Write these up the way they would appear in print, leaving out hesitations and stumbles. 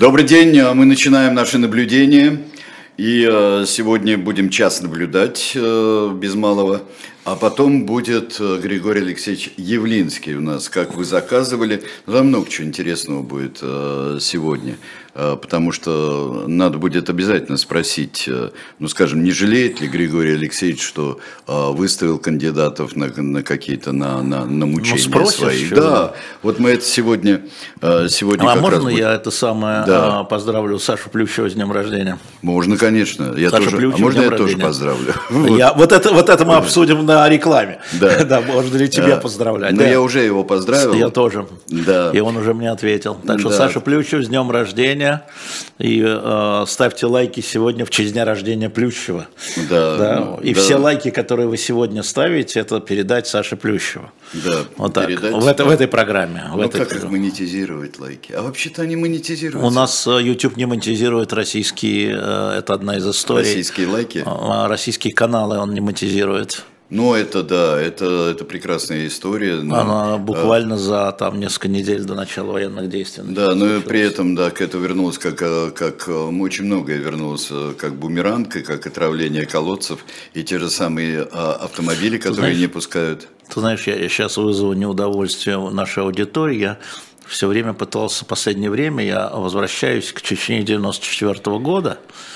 Добрый день, мы начинаем наши наблюдения. И сегодня будем час наблюдать без малого. А потом будет Григорий Алексеевич Явлинский у нас, как вы заказывали. Там много чего интересного будет сегодня. Потому что надо будет обязательно спросить, ну скажем, не жалеет ли Григорий Алексеевич, что выставил кандидатов на какие-то на мучения свои. Да, вот мы это сегодня как можно раз будет. Я это самое поздравлю Сашу Плющева с днем рождения? Можно, конечно. Я тоже. А можно я тоже поздравлю? Вот это мы обсудим на рекламе. Да, можно ли тебя поздравлять? Но я уже его поздравил. Я тоже. Да. И он уже мне ответил. Так что Саша Плющев с днем рождения. И ставьте лайки сегодня в честь дня рождения Плющева. Да. И все лайки, которые вы сегодня ставите, это передать Саше Плющеву. Да. Вот так. В этой программе. Как их монетизировать лайки? А вообще-то они монетизируются. У нас YouTube не монетизирует российские, это одна из историй. Российские лайки? Российские каналы он не монетизирует. Ну, это да, это прекрасная история. Она буквально за несколько недель до начала военных действий. Да, но при этом, к этому вернулось, как очень многое вернулось, как бумеранг, и как отравление колодцев, и те же самые автомобили, которые не пускают. Ты знаешь, я сейчас вызову неудовольствие нашей аудитории. Я все время пытался, в последнее время, я возвращаюсь к Чечне 94 года,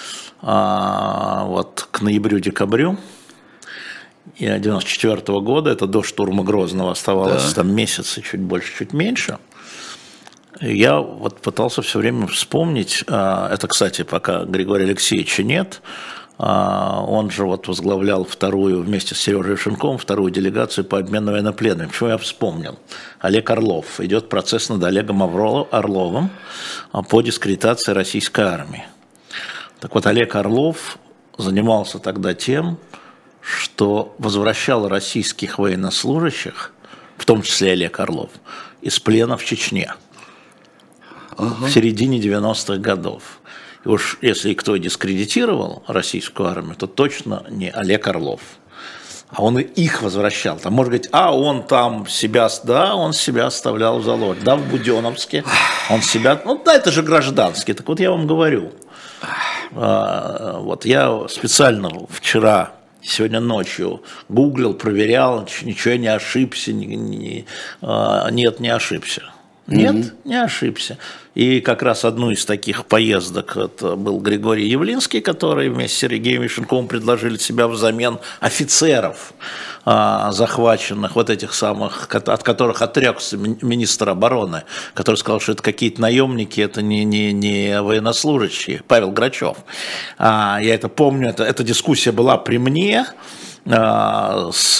вот к ноябрю-декабрю. И 94 года, это до штурма Грозного, оставалось там месяцы, чуть больше, чуть меньше. И я вот пытался все время вспомнить, это, кстати, пока Григория Алексеевича нет, он же вот возглавлял вторую, вместе с Сережей Шинковым, вторую делегацию по обмену военнопленными. Почему я вспомнил? Олег Орлов. Идет процесс над Олегом Орловым по дискредитации российской армии. Так вот, Олег Орлов занимался тогда тем, что возвращал российских военнослужащих, в том числе Олег Орлов, из плена в Чечне в середине 90-х годов. И уж если кто дискредитировал российскую армию, то точно не Олег Орлов. А он их возвращал. Там, может быть, он там себя, он себя оставлял в залог. Да, в Буденновске он себя, это же гражданский. Так вот я вам говорю, вот я специально вчера, сегодня ночью гуглил, проверял, ничего я не ошибся, нет, не ошибся. Нет, не ошибся. И как раз одну из таких поездок это был Григорий Явлинский, который вместе с Сергеем Вишенковым предложили себя взамен офицеров, захваченных, вот этих самых, от которых отрекся министр обороны, который сказал, что это какие-то наемники, это не военнослужащие, Павел Грачев. Я это помню, эта дискуссия была при мне с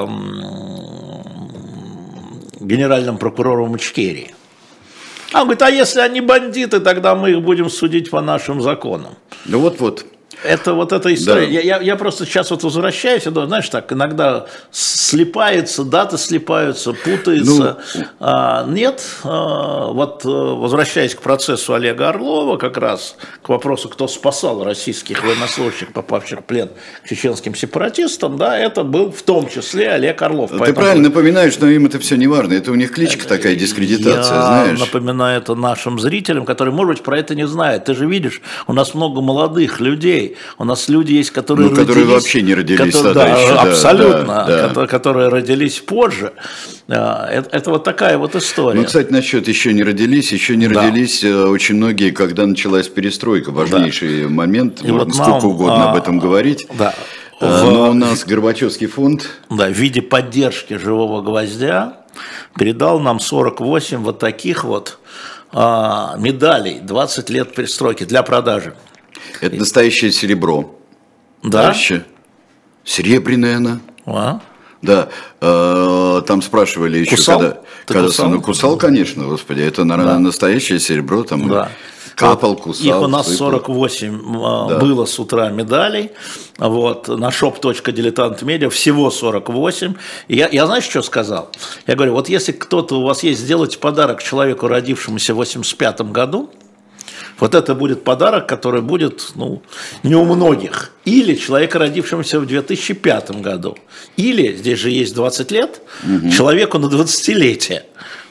генеральным прокурором Ичкерии. Он говорит, а если они бандиты, тогда мы их будем судить по нашим законам. Ну вот. Это вот эта история. Да. Я просто сейчас вот возвращаюсь, знаешь, так иногда слипается, даты слипаются, путаются. Нет, вот возвращаясь к процессу Олега Орлова, как раз к вопросу, кто спасал российских военнослужащих, попавших в плен к чеченским сепаратистам, это был в том числе Олег Орлов. Ты правильно напоминаешь, но им это все не важно. Это у них кличка такая, дискредитация, знаешь. Я напоминаю это нашим зрителям, которые, может быть, про это не знают. Ты же видишь, у нас много молодых людей. У нас люди есть, которые родились... которые вообще не родились тогда еще. Абсолютно, которые родились позже. Это вот такая вот история. Кстати, насчет еще не родились очень многие, когда началась перестройка. Важнейший момент, можно сколько угодно об этом говорить. Но у нас Горбачевский фонд... в виде поддержки «Живого гвоздя» передал нам 48 вот таких вот медалей, 20 лет перестройки для продажи. Это настоящее серебро. Да? Серебряная она. Да. Там спрашивали еще, кусал? когда кусал, конечно, господи. Это, наверное, настоящее серебро. Там капал, кусал. Их у нас 48 было с утра медалей. Вот, на shop.diletant.media всего 48. И я знаешь, что сказал? Я говорю, вот если кто-то у вас есть, сделайте подарок человеку, родившемуся в 85 году, вот это будет подарок, который будет не у многих. Или человека, родившемуся в 2005 году. Или, здесь же есть 20 лет, человеку на 20-летие.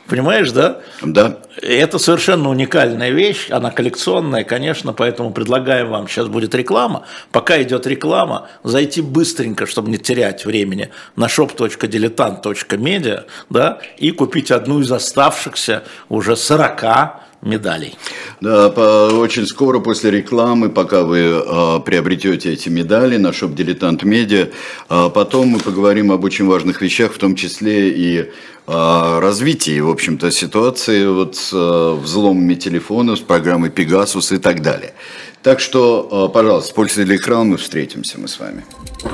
Понимаешь, да? Да. Это совершенно уникальная вещь, она коллекционная, конечно, поэтому предлагаем вам, сейчас будет реклама. Пока идет реклама, зайти быстренько, чтобы не терять времени, на shop.diletant.media, да, и купить одну из оставшихся уже 40 медалей. Да, очень скоро после рекламы, пока вы приобретете эти медали на Shop Dilettant Media, потом мы поговорим об очень важных вещах, в том числе и о развитии, в общем-то, ситуации вот с взломами телефонов, с программой Pegasus и так далее. Так что, пожалуйста, после рекламы встретимся мы с вами.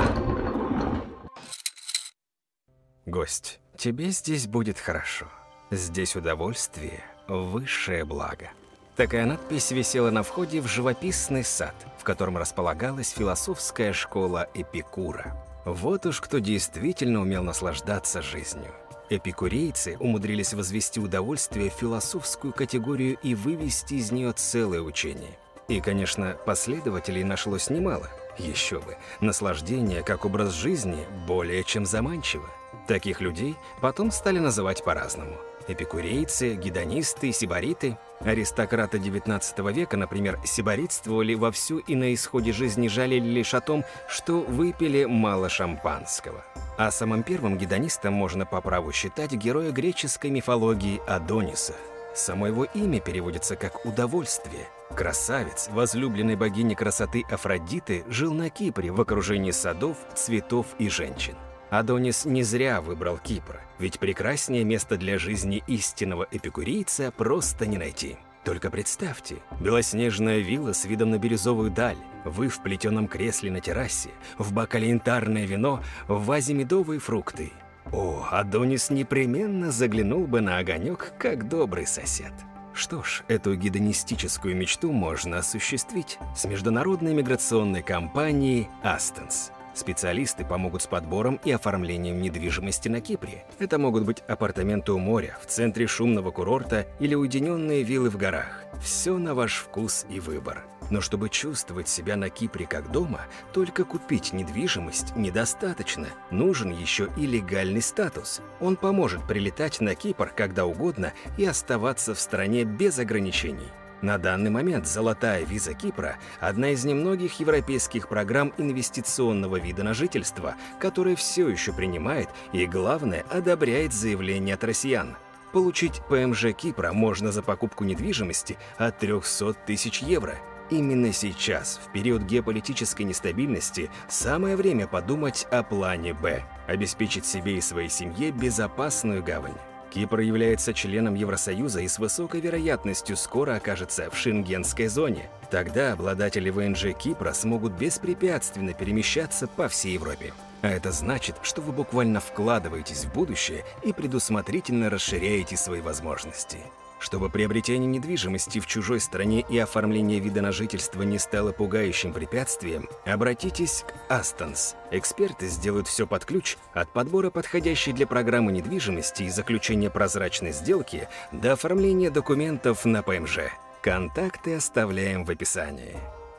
Гость, тебе здесь будет хорошо. Здесь удовольствие – высшее благо. Такая надпись висела на входе в живописный сад, в котором располагалась философская школа Эпикура. Вот уж кто действительно умел наслаждаться жизнью. Эпикурейцы умудрились возвести удовольствие в философскую категорию и вывести из нее целое учение. И, конечно, последователей нашлось немало. Еще бы, наслаждение как образ жизни более чем заманчиво. Таких людей потом стали называть по-разному. Эпикурейцы, гедонисты, сибариты. Аристократы XIX века, например, сибаритствовали вовсю и на исходе жизни жалели лишь о том, что выпили мало шампанского. А самым первым гедонистом можно по праву считать героя греческой мифологии Адониса. Само его имя переводится как «удовольствие». Красавец, возлюбленный богини красоты Афродиты, жил на Кипре в окружении садов, цветов и женщин. Адонис не зря выбрал Кипр, ведь прекраснее места для жизни истинного эпикурейца просто не найти. Только представьте, белоснежная вилла с видом на бирюзовую даль, вы в плетеном кресле на террасе, в бокале янтарное вино, в вазе медовые фрукты. О, Адонис непременно заглянул бы на огонек, как добрый сосед. Что ж, эту гедонистическую мечту можно осуществить с международной миграционной компанией «Астонс». Специалисты помогут с подбором и оформлением недвижимости на Кипре. Это могут быть апартаменты у моря, в центре шумного курорта или уединенные виллы в горах. Все на ваш вкус и выбор. Но чтобы чувствовать себя на Кипре как дома, только купить недвижимость недостаточно. Нужен еще и легальный статус. Он поможет прилетать на Кипр когда угодно и оставаться в стране без ограничений. На данный момент золотая виза Кипра – одна из немногих европейских программ инвестиционного вида на жительство, которая все еще принимает и, главное, одобряет заявления от россиян. Получить ПМЖ Кипра можно за покупку недвижимости от 300 тысяч евро. Именно сейчас, в период геополитической нестабильности, самое время подумать о плане «Б» – обеспечить себе и своей семье безопасную гавань. Кипр является членом Евросоюза и с высокой вероятностью скоро окажется в шенгенской зоне. Тогда обладатели ВНЖ Кипра смогут беспрепятственно перемещаться по всей Европе. А это значит, что вы буквально вкладываетесь в будущее и предусмотрительно расширяете свои возможности. Чтобы приобретение недвижимости в чужой стране и оформление вида на жительство не стало пугающим препятствием, обратитесь к Астонс. Эксперты сделают все под ключ, от подбора подходящей для программы недвижимости и заключения прозрачной сделки до оформления документов на ПМЖ. Контакты оставляем в описании.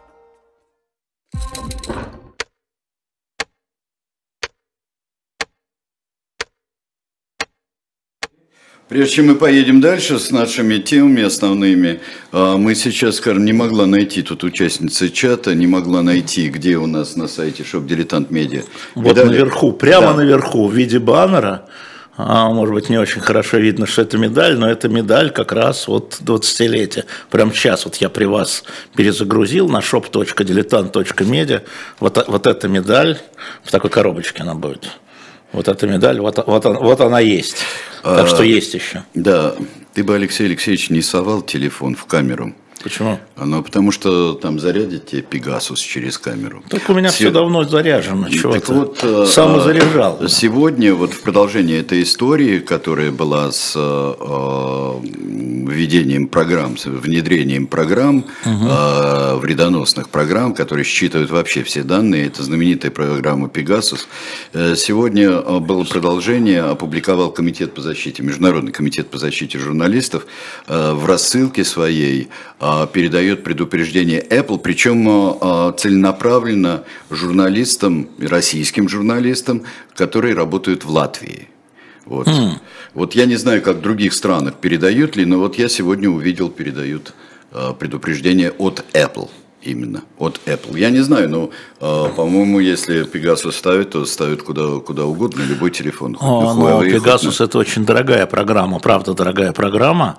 Прежде чем мы поедем дальше с нашими темами основными, мы сейчас, скажем, не могла найти, тут участница чата, не могла найти, где у нас на сайте Shop Dilettant Media. Вот медали? Наверху, прямо наверху, в виде баннера, может быть, не очень хорошо видно, что это медаль, но это медаль как раз вот 20-летия. Прямо сейчас вот я при вас перезагрузил на shop.diletant.media, вот эта медаль, в такой коробочке она будет. Вот эта медаль, вот она есть. Так что есть еще. Да, ты бы, Алексей Алексеевич, не совал телефон в камеру. Почему? Потому что там зарядит тебе Pegasus через камеру. Так у меня все давно заряжено. Чего так ты? Вот, самозаряжал. Сегодня вот в продолжении этой истории, которая была с введением программ, с внедрением программ, вредоносных программ, которые считывают вообще все данные, это знаменитая программа Pegasus. Сегодня было продолжение, опубликовал комитет по защите, Международный комитет по защите журналистов в рассылке своей передает предупреждение Apple, причем целенаправленно журналистам, российским журналистам, которые работают в Латвии. Вот. Вот я не знаю, как в других странах передают ли, но вот я сегодня увидел, передают предупреждение от Apple. Именно, от Apple. Я не знаю, но, по-моему, если Pegasus ставит, то ставит куда угодно, любой телефон. Но Pegasus это очень дорогая программа, правда дорогая программа,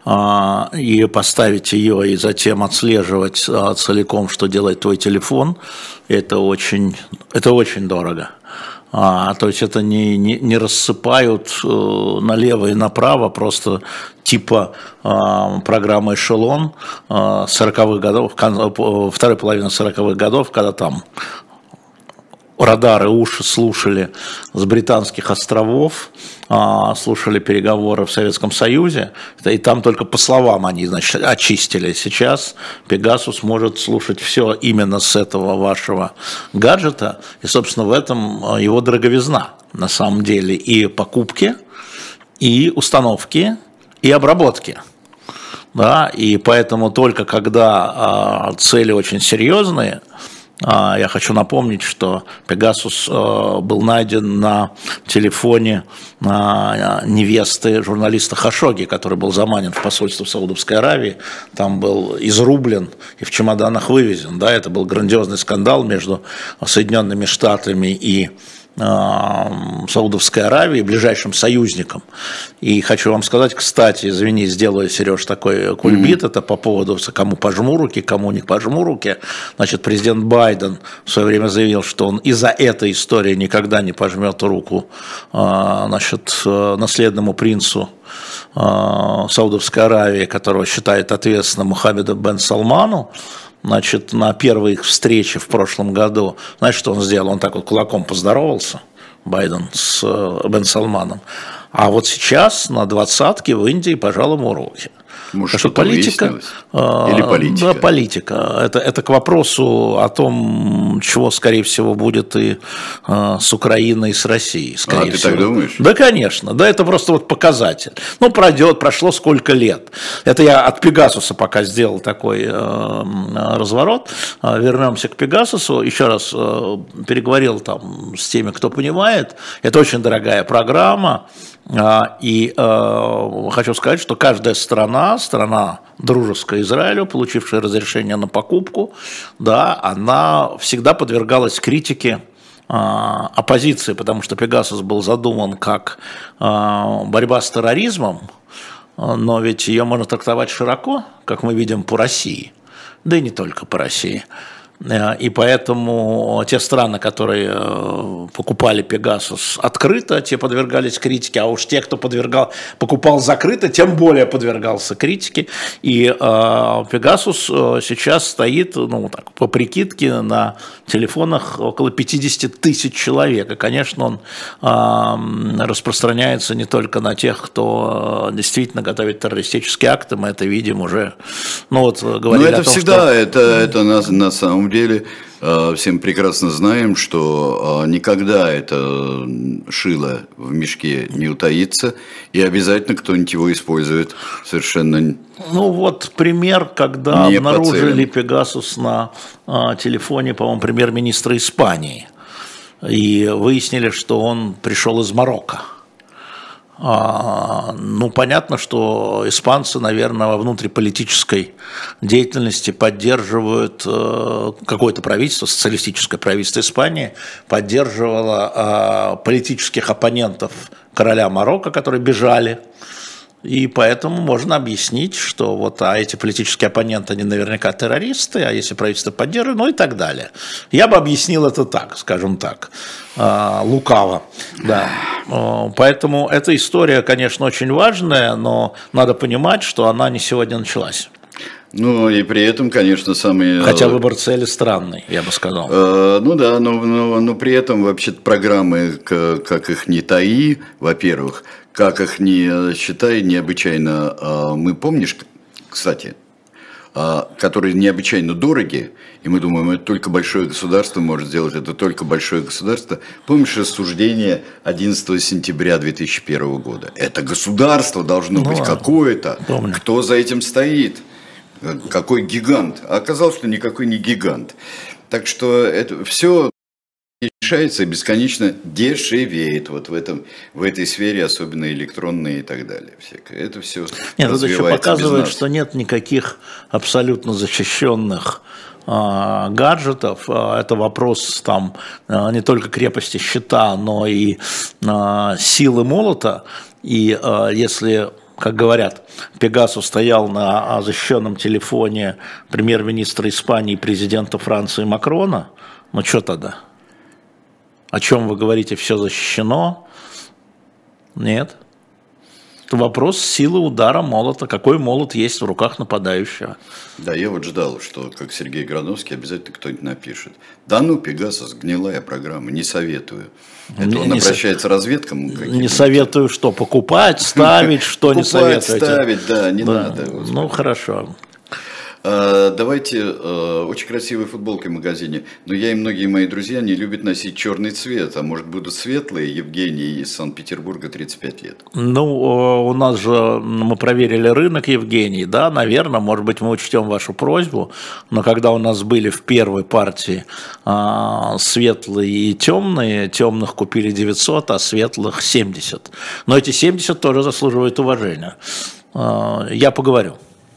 и поставить ее и затем отслеживать целиком, что делает твой телефон, это очень дорого. То есть это не рассыпают налево и направо, просто типа программы «Эшелон» 40-х годов, второй половины 40-х годов, когда там радары уши слушали с британских островов, слушали переговоры в Советском Союзе, и там только по словам они, значит, очистили. Сейчас Pegasus может слушать все именно с этого вашего гаджета, и, собственно, в этом его дороговизна, на самом деле, и покупки, и установки, и обработки. Да, и поэтому только когда цели очень серьезные, я хочу напомнить, что Pegasus был найден на телефоне невесты журналиста Хашогги, который был заманен в посольство Саудовской Аравии, там был изрублен и в чемоданах вывезен. Да, это был грандиозный скандал между Соединенными Штатами и Саудовской Аравии, ближайшим союзником. И хочу вам сказать, кстати, извини, сделаю, Сереж, такой кульбит, это по поводу, кому пожму руки, кому не пожму руки. Значит, президент Байден в свое время заявил, что он из-за этой истории никогда не пожмет руку, значит, наследному принцу Саудовской Аравии, которого считает ответственным Мухаммеду бен Салману. Значит, на первой их встрече в прошлом году, знаешь, что он сделал? Он так вот кулаком поздоровался, Байден, с бен Салманом. А вот сейчас на 20-ке в Индии пожал ему руки. Может, что политика? Или политика? Да, политика. Это к вопросу о том, чего, скорее всего, будет и с Украиной, и с Россией. Скорее ты всего. так думаешь? Да, конечно. Да, это просто вот показатель. Ну, прошло сколько лет. Это я от Пегасуса пока сделал такой разворот. Вернемся к Пегасусу. Еще раз переговорил там с теми, кто понимает. Это очень дорогая программа. И хочу сказать, что каждая страна дружеская Израилю, получившая разрешение на покупку, да, она всегда подвергалась критике оппозиции, потому что Pegasus был задуман как борьба с терроризмом, но ведь ее можно трактовать широко, как мы видим по России, да и не только по России. И поэтому те страны, которые покупали Pegasus открыто, те подвергались критике, а уж те, кто покупал закрыто, тем более подвергался критике. И Pegasus сейчас стоит, ну, так, по прикидке, на телефонах около 50 тысяч человек. И, конечно, он распространяется не только на тех, кто действительно готовит террористические акты, мы это видим уже. Ну, вот, говорили это о том, всегда, что... это на самом деле всем прекрасно знаем, что никогда это шило в мешке не утаится, и обязательно кто-нибудь его использует совершенно. Ну вот пример, когда обнаружили Pegasus на телефоне, по-моему, премьер-министра Испании, и выяснили, что он пришел из Марокко. Ну, понятно, что испанцы, наверное, во внутриполитической деятельности поддерживают какое-то правительство, социалистическое правительство Испании, поддерживало политических оппонентов короля Марокко, которые бежали. И поэтому можно объяснить, что вот эти политические оппоненты, они наверняка террористы, а если правительство поддерживает, ну и так далее. Я бы объяснил это так, скажем так, лукаво. Да. Поэтому эта история, конечно, очень важная, но надо понимать, что она не сегодня началась. Ну и при этом, конечно, самые... Хотя выбор цели странный, я бы сказал. Ну да, но при этом вообще-то программы, как их не таи, во-первых, как их не считай, необычайно, мы помнишь, кстати, которые необычайно дороги, и мы думаем, это только большое государство может сделать, это только большое государство. Помнишь рассуждение 11 сентября 2001 года? Это государство должно быть какое-то, кто за этим стоит, какой гигант. А оказалось, что никакой не гигант. Так что это все уменьшается и бесконечно дешевеет вот в этой сфере, особенно электронные и так далее. Всякое. Это все Нет, это еще показывает, что нет никаких абсолютно защищенных гаджетов. Это вопрос там не только крепости щита, но и силы молота. И если, как говорят, Пегасус стоял на защищенном телефоне премьер-министра Испании и президента Франции Макрона, ну что тогда? О чем вы говорите, все защищено? Нет. Это вопрос силы удара молота. Какой молот есть в руках нападающего? Да, я вот ждал, что, как Сергей Грановский, обязательно кто-нибудь напишет. Да ну, Пегасус, гнилая программа, не советую. Это он обращается разведкам. Не советую что, покупать, ставить, что не советуете? Ставить, да, не надо. Ну, хорошо. Давайте, очень красивые футболки в магазине, но я и многие мои друзья не любят носить черный цвет, а может будут светлые. Евгений из Санкт-Петербурга, 35 лет. Ну, у нас же, мы проверили рынок, Евгений, да, наверное, может быть, мы учтем вашу просьбу, но когда у нас были в первой партии светлые и темные, темных купили 900, а светлых 70. Но эти 70 тоже заслуживают уважения. Я поговорю.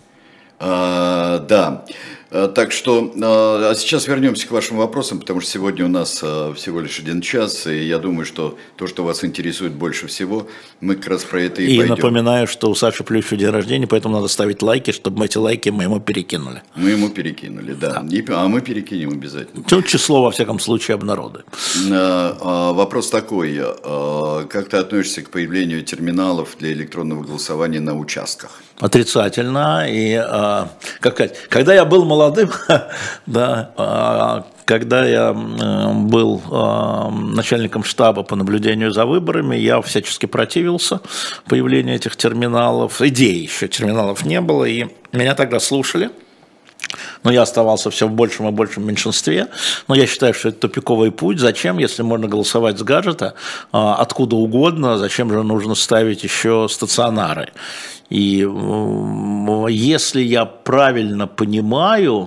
Да, так что сейчас вернемся к вашим вопросам, потому что сегодня у нас всего лишь 1 час, и я думаю, что то, что вас интересует больше всего, мы как раз про это и пойдем. И напоминаю, что у Саши Плющева день рождения, поэтому надо ставить лайки, чтобы мы эти лайки ему перекинули. Мы ему перекинули, да. А мы перекинем обязательно. Тут число, во всяком случае, обнародуем. Вопрос такой. Как ты относишься к появлению терминалов для электронного голосования на участках? Отрицательно. И, как сказать, когда я был молодым, да, когда я был начальником штаба по наблюдению за выборами, я всячески противился появлению этих терминалов. Идеи еще терминалов не было, и меня тогда слушали. Но я оставался все в большем и большем меньшинстве. Но я считаю, что это тупиковый путь. Зачем, если можно голосовать с гаджета откуда угодно, зачем же нужно ставить еще стационары? И если я правильно понимаю,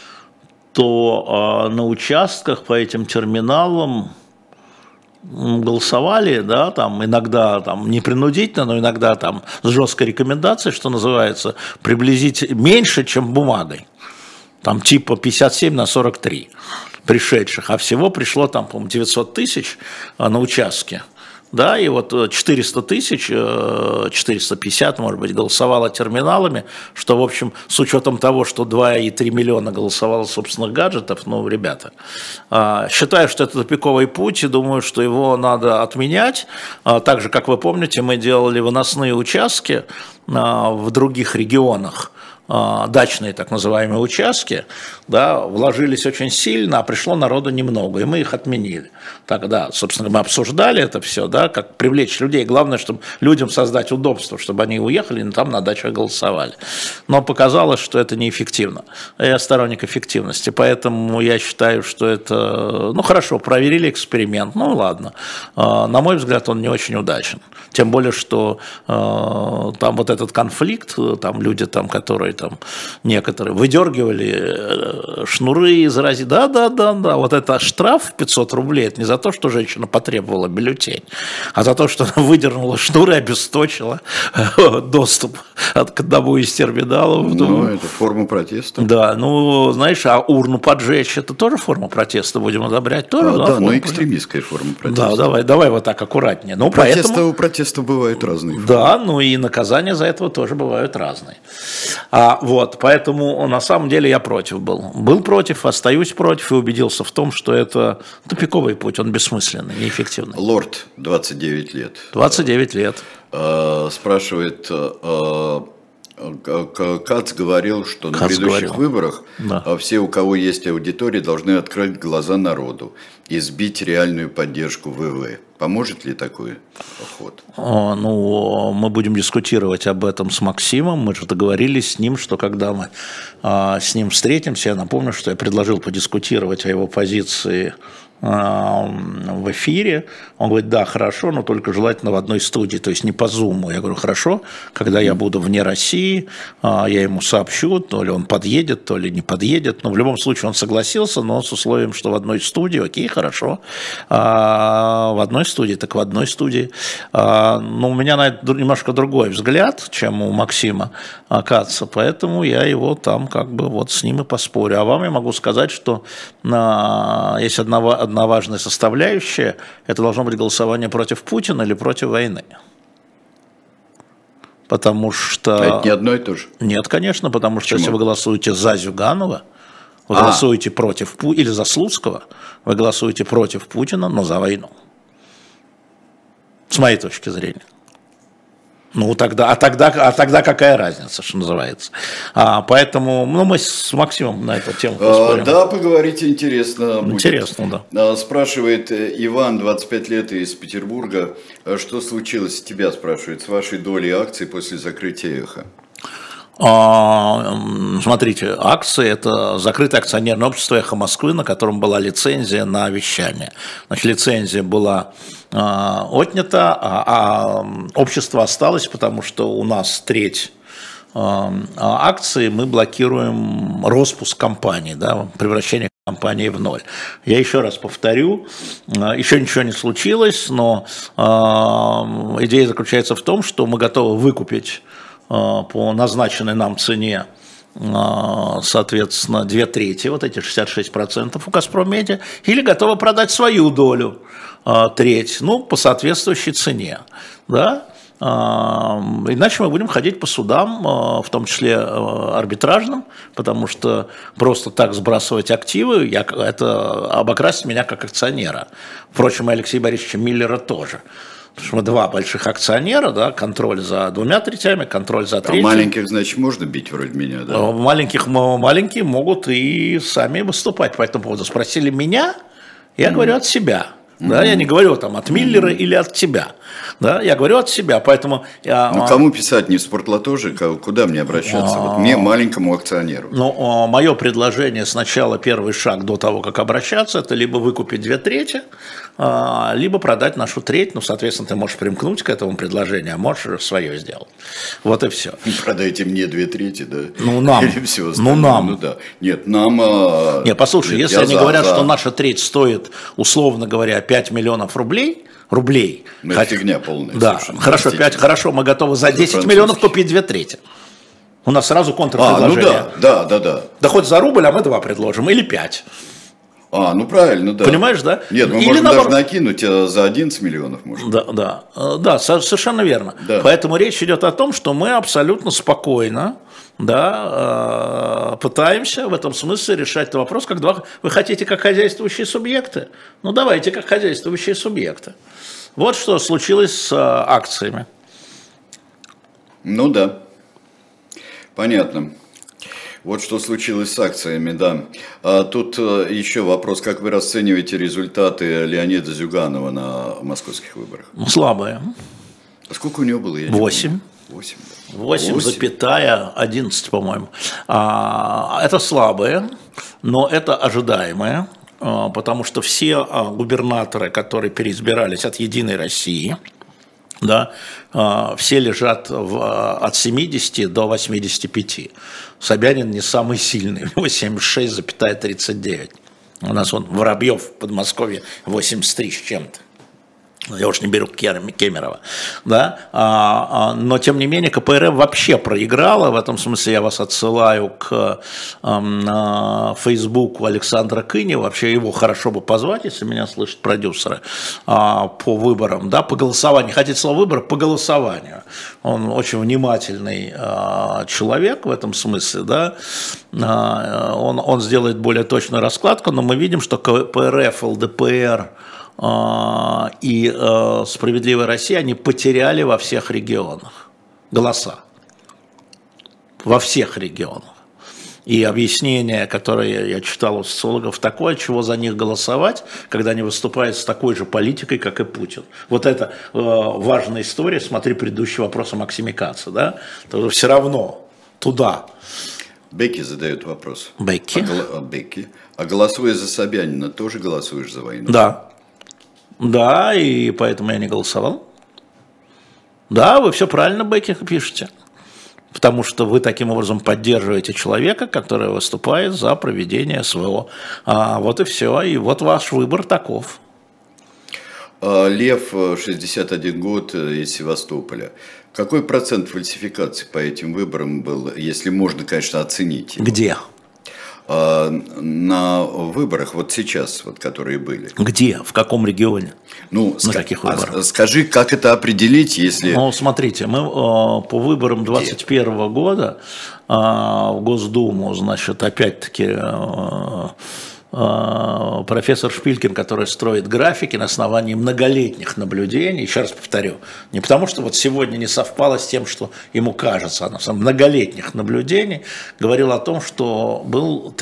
то на участках по этим терминалам голосовали, да, там иногда там не принудительно, но иногда там с жесткой рекомендацией, что называется, приблизительно меньше, чем бумагой. Там типа 57/43 пришедших, а всего пришло там, по-моему, 900 тысяч на участке. Да, и вот 400 тысяч, 450, может быть, голосовало терминалами, что, в общем, с учетом того, что 2,3 миллиона голосовало собственных гаджетов, ну, ребята, считаю, что это тупиковый путь, и думаю, что его надо отменять. Так же, как вы помните, мы делали выносные участки в других регионах, дачные так называемые участки, да, вложились очень сильно, а пришло народу немного, и мы их отменили. Тогда, собственно, мы обсуждали это все, да, как привлечь людей. Главное, чтобы людям создать удобство, чтобы они уехали, и там на дачах голосовали. Но показалось, что это неэффективно. Я сторонник эффективности, поэтому я считаю, что это, ну хорошо, проверили эксперимент, ну ладно. На мой взгляд, он не очень удачен. Тем более, что там вот этот конфликт, там люди, там, которые там некоторые выдергивали шнуры из рази. Да, вот это штраф 500 рублей, это не за то, что женщина потребовала бюллетень, а за то, что она выдернула шнуры и обесточила доступ к одному из терминалов. Ну, это форма протеста. Да, ну, знаешь, а урну поджечь, это тоже форма протеста, будем одобрять. Тоже, да, но экстремистская форма протеста. Да, давай вот так аккуратнее. Ну, у протеста бывают разные формы. Да, ну и наказания за это тоже бывают разные. Вот, поэтому на самом деле я против был. Был против, остаюсь против и убедился в том, что это тупиковый путь, он бессмысленный, неэффективный. Лорд, 29 лет. 29 лет. Спрашивает, Кац говорил, что на грядущих выборах все, у кого есть аудитория, должны открыть глаза народу и сбить реальную поддержку ВВ. Поможет ли такой поход? Ну, мы будем дискутировать об этом с Максимом. Мы же договорились с ним, что когда мы с ним встретимся, я напомню, что я предложил подискутировать о его позиции в эфире. Он говорит, да, хорошо, но только желательно в одной студии, то есть не по Зуму. Я говорю, хорошо, когда я буду вне России, я ему сообщу, то ли он подъедет, то ли не подъедет. Но в любом случае он согласился, но с условием, что в одной студии, окей, хорошо. В одной студии, так в одной студии. Но у меня на это немножко другой взгляд, чем у Максима Каца, поэтому я его там как бы вот с ним и поспорю. А вам я могу сказать, что есть одна важная составляющая, это должно быть голосование против Путина или против войны. Потому что... Это не одно и то же? Нет, конечно, потому что Почему? если вы голосуете за Зюганова, вы голосуете против или за Слуцкого, вы голосуете против Путина, но за войну. С моей точки зрения. Ну, тогда какая разница, что называется. Поэтому мы с Максимом на эту тему поспорим. Да, поговорить интересно будет. Интересно, да. Спрашивает Иван, 25 лет, из Петербурга. Что случилось с тебя, спрашивает, с вашей долей акций после закрытия «Эхо»? Смотрите, акции – это закрытое акционерное общество «Эхо Москвы», на котором была лицензия на вещание. Значит, лицензия была отнята, а общество осталось, потому что у нас треть акций, мы блокируем распуск компании, да, превращение компании в ноль. Я еще раз повторю, еще ничего не случилось, но идея заключается в том, что мы готовы выкупить по назначенной нам цене, соответственно, 2/3, вот эти 66% у «Газпромедиа», или готовы продать свою долю, треть, ну, по соответствующей цене, да? Иначе мы будем ходить по судам, в том числе арбитражным, потому что просто так сбрасывать активы, это обокрасит меня как акционера. Впрочем, и Алексея Борисовича Миллера тоже. Потому что мы два больших акционера, да, контроль за 2/3, контроль за 1/3. А маленьких, значит, можно бить вроде меня, да? Маленькие могут и сами выступать по этому поводу. Спросили меня, я говорю от себя. Да, я не говорю там от Миллера или от тебя. Да, я говорю от себя, поэтому... кому писать, не в Спортлото же, куда мне обращаться? Вот мне, маленькому акционеру. Ну, мое предложение сначала, первый шаг до того, как обращаться, это либо выкупить 2/3, либо продать нашу треть. Ну, соответственно, ты можешь примкнуть к этому предложению, а можешь свое сделать. Вот и все. Продайте мне 2/3, да? Ну, нам. Или все остальное. Ну, нам. Ну, да. Нет, нам... Нет, послушай, если они говорят, что наша треть стоит, условно говоря, 5 миллионов рублей, ну, это фигня полная. Да, хорошо, мы готовы за 10 миллионов купить 2/3. У нас сразу контрпредложение. Ну да. Да хоть за рубль, а мы 2 предложим, или 5. Ну правильно, да. Понимаешь, да? Нет, мы можем даже накинуть за 11 миллионов. Может. Да, совершенно верно. Да. Поэтому речь идет о том, что мы абсолютно спокойно, да, пытаемся в этом смысле решать этот вопрос, как вы хотите как хозяйствующие субъекты? Ну давайте как хозяйствующие субъекты. Вот что случилось с акциями. Ну да, понятно. Вот что случилось с акциями, да. Тут еще вопрос, как вы расцениваете результаты Леонида Зюганова на московских выборах? Слабые. А сколько у него было? 8. 8,11, по-моему. Это слабые, но это ожидаемое, потому что все губернаторы, которые переизбирались от «Единой России», да, все лежат от 70 до 85. Собянин не самый сильный, у него 76,39. У нас Воробьев в Подмосковье 83 с чем-то. Я уж не беру Кемерова, да, но тем не менее КПРФ вообще проиграла, в этом смысле я вас отсылаю к Фейсбуку Александра Кынева, вообще его хорошо бы позвать, если меня слышат продюсеры, по выборам, да, по голосованию, хотите слово выбор, по голосованию, он очень внимательный человек в этом смысле, да, он сделает более точную раскладку, но мы видим, что КПРФ, ЛДПР, и «Справедливая Россия», они потеряли во всех регионах голоса. Во всех регионах. И объяснение, которое я читал у социологов, такое, чего за них голосовать, когда они выступают с такой же политикой, как и Путин. Вот это важная история, смотри предыдущий вопрос о Максиме Каце, да? То все равно туда. Бекки задает вопрос. Бекки? Бекки. А голосуя за Собянина, тоже голосуешь за войну? Да. Да, и поэтому я не голосовал. Да, вы все правильно, Бекки, пишете. Потому что вы таким образом поддерживаете человека, который выступает за проведение СВО. Вот и все. И вот ваш выбор таков. Лев, 61 год, из Севастополя. Какой процент фальсификаций по этим выборам был, если можно, конечно, оценить? Где? На выборах, вот сейчас, вот, которые были. Где? В каком регионе? Ну, на каких выборах? Скажи, как это определить, если... Ну, смотрите, мы по выборам 2021 года в Госдуму, значит, опять-таки... профессор Шпилькин, который строит графики на основании многолетних наблюдений, еще раз повторю, не потому что вот сегодня не совпало с тем, что ему кажется, а на самом многолетних наблюдений, говорил о том, что был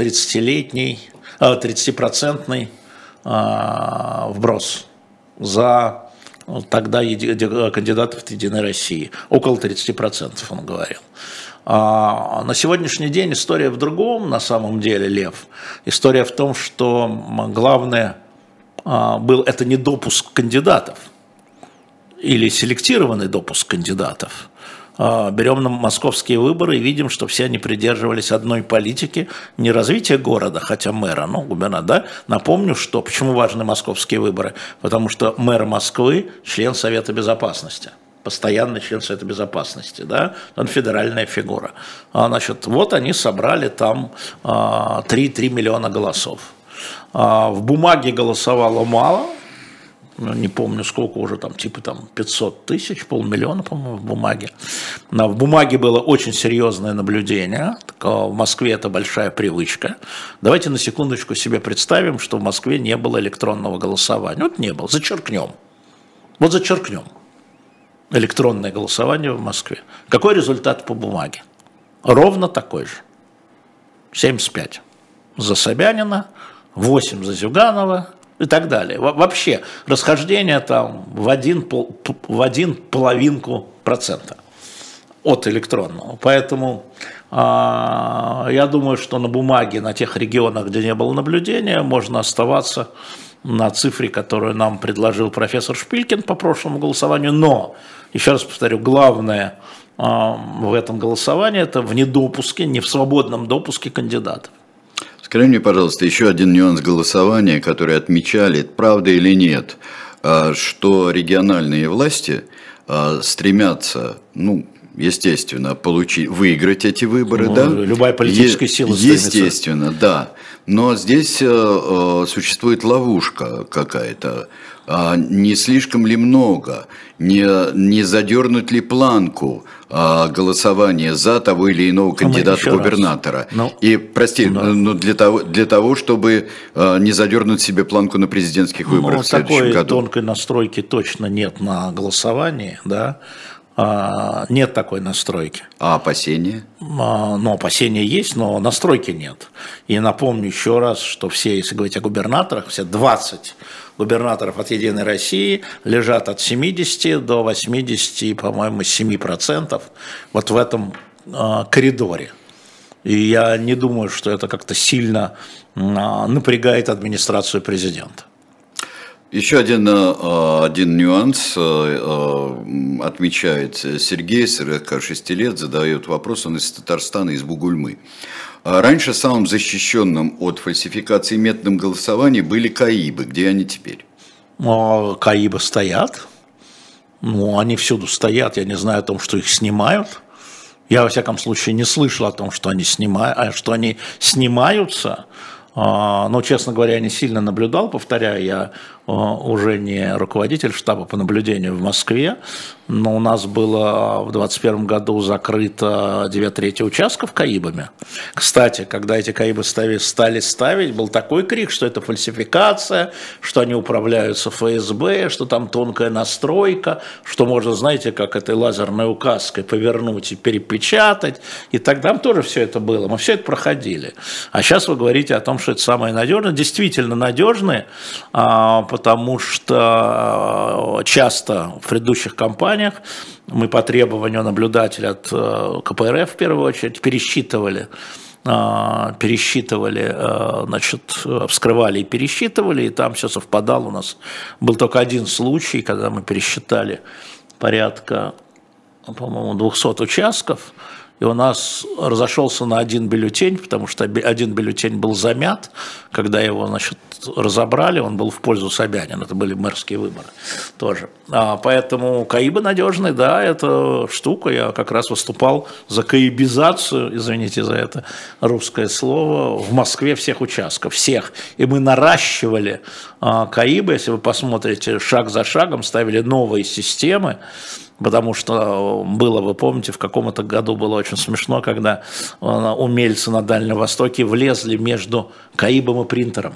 30% вброс за тогда кандидатов от «Единой России». Около 30% он говорил. На сегодняшний день история в другом, на самом деле, Лев. История в том, что главное был это не допуск кандидатов или селектированный допуск кандидатов. Берем на московские выборы и видим, что все они придерживались одной политики, не развития города, хотя мэра, ну, губернатора, да. Напомню, что почему важны московские выборы, потому что мэр Москвы член Совета Безопасности. Постоянный член Совета Безопасности, да, он федеральная фигура. Значит, вот они собрали там 3 миллиона голосов. В бумаге голосовало мало, не помню сколько уже, там типа 500 тысяч, 500 000, по-моему, в бумаге. В бумаге было очень серьезное наблюдение, в Москве это большая привычка. Давайте на секундочку себе представим, что в Москве не было электронного голосования. Вот не было, зачеркнем. Вот зачеркнем. Электронное голосование в Москве. Какой результат по бумаге? Ровно такой же. 75 за Собянина, 8 за Зюганова и так далее. Вообще расхождение там в 1,5% от электронного. Поэтому я думаю, что на бумаге, на тех регионах, где не было наблюдения, можно оставаться на цифре, которую нам предложил профессор Шпилькин по прошлому голосованию. Но, еще раз повторю, главное в этом голосовании – это в недопуске, не в свободном допуске кандидатов. Скажи мне, пожалуйста, еще один нюанс голосования, который отмечали, правда или нет, что региональные власти стремятся, естественно, выиграть эти выборы, да? Любая политическая сила стремится. Естественно, да. Но здесь существует ловушка какая-то. Не слишком ли много? Не задернуть ли планку голосования за того или иного кандидата губернатора? И, прости, но для того, чтобы не задернуть себе планку на президентских выборах в следующем году. Такой тонкой настройки точно нет на голосовании, да? Нет такой настройки. А опасения? Опасения есть, но настройки нет. И напомню еще раз, что все, если говорить о губернаторах, все 20 губернаторов от «Единой России» лежат от 70 до 80, по-моему, 7% вот в этом коридоре. И я не думаю, что это как-то сильно напрягает администрацию президента. Еще один нюанс отмечает Сергей, 46 лет, задает вопрос, он из Татарстана, из Бугульмы. Раньше самым защищенным от фальсификации методом голосования были КАИБы. Где они теперь? КАИБы стоят. Они всюду стоят. Я не знаю о том, что их снимают. Я, во всяком случае, не слышал о том, что они снимаются. Но, честно говоря, я не сильно наблюдал, повторяю, я уже не руководитель штаба по наблюдению в Москве, но у нас было в 2021 году закрыто 2/3 участков КАИБами. Кстати, когда эти КАИБы стали ставить, был такой крик, что это фальсификация, что они управляются ФСБ, что там тонкая настройка, что можно, знаете, как этой лазерной указкой повернуть и перепечатать. И тогда тоже все это было. Мы все это проходили. А сейчас вы говорите о том, что это самое надежное. Действительно надежные, потому что часто в предыдущих кампаниях мы по требованию наблюдателя от КПРФ в первую очередь пересчитывали, значит, вскрывали и пересчитывали, и там все совпадало. У нас был только один случай, когда мы пересчитали порядка, по-моему, 200 участков, и у нас разошелся на один бюллетень, потому что один бюллетень был замят, когда его, значит, разобрали, он был в пользу Собянина, это были мэрские выборы тоже. Поэтому КАИБы надежные, да, это штука, я как раз выступал за каибизацию, извините за это русское слово, в Москве всех участков, всех, и мы наращивали КАИБы, если вы посмотрите, шаг за шагом ставили новые системы, потому что было, вы помните, в каком-то году было очень смешно, когда умельцы на Дальнем Востоке влезли между КАИБом и принтером.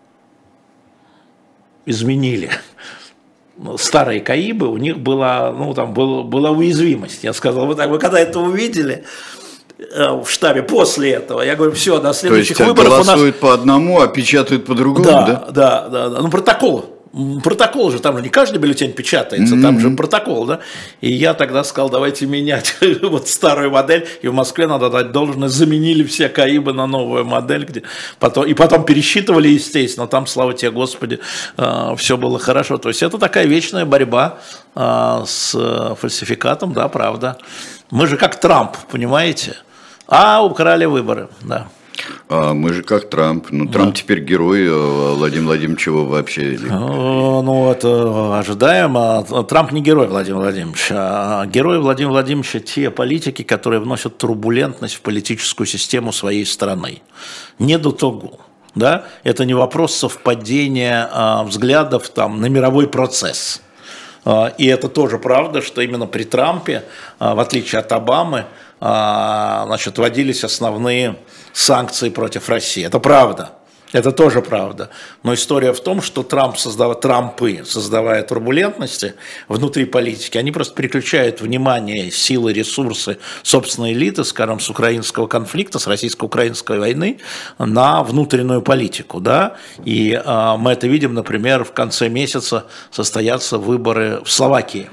Изменили. Старые КАИБы, у них была, была уязвимость. Я сказал, вы когда это увидели в штабе после этого, я говорю, все, на следующих выборах у нас... голосуют по одному, а печатают по другому, да? Да. Ну, протокол же, там же не каждый бюллетень печатается, там же протокол, да. И я тогда сказал, давайте менять вот старую модель, и в Москве, надо дать должное, заменили все КАИБы на новую модель, и потом пересчитывали, естественно, там, слава тебе, Господи, все было хорошо. То есть это такая вечная борьба с фальсификатом, да, правда. Мы же как Трамп, понимаете, украли выборы, да. Мы же как Трамп. Ну, Трамп теперь герой, Владимир Владимирович его вообще. Ну, это ожидаемо. Трамп не герой Владимира Владимировича. А герои Владимира Владимировича те политики, которые вносят турбулентность в политическую систему своей страны. Не до того. Да? Это не вопрос совпадения взглядов там, на мировой процесс. И это тоже правда, что именно при Трампе, в отличие от Обамы, значит, вводились основные санкции против России. Это правда. Это тоже правда. Но история в том, что Трампы, создавая турбулентности внутри политики, они просто переключают внимание, силы, ресурсы собственной элиты, скажем, с украинского конфликта, с российско-украинской войны на внутреннюю политику. Да? И мы это видим, например, в конце месяца состоятся выборы в Словакии.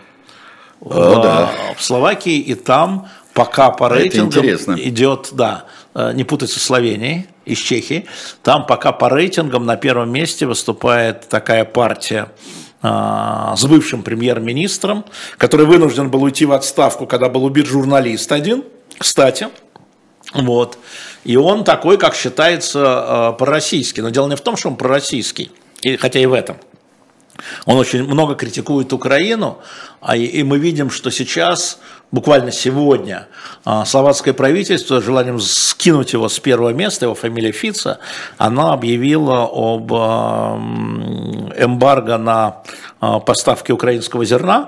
В Словакии, и там пока по рейтингам идет, да, не путать со Словенией, из Чехии, там пока по рейтингам на первом месте выступает такая партия с бывшим премьер-министром, который вынужден был уйти в отставку, когда был убит журналист один, кстати, вот, и он такой, как считается, пророссийский, но дело не в том, что он пророссийский, хотя и в этом. Он очень много критикует Украину, и мы видим, что сейчас, буквально сегодня, словацкое правительство с желанием скинуть его с первого места, его фамилия Фица, она объявила об эмбарго на поставки украинского зерна,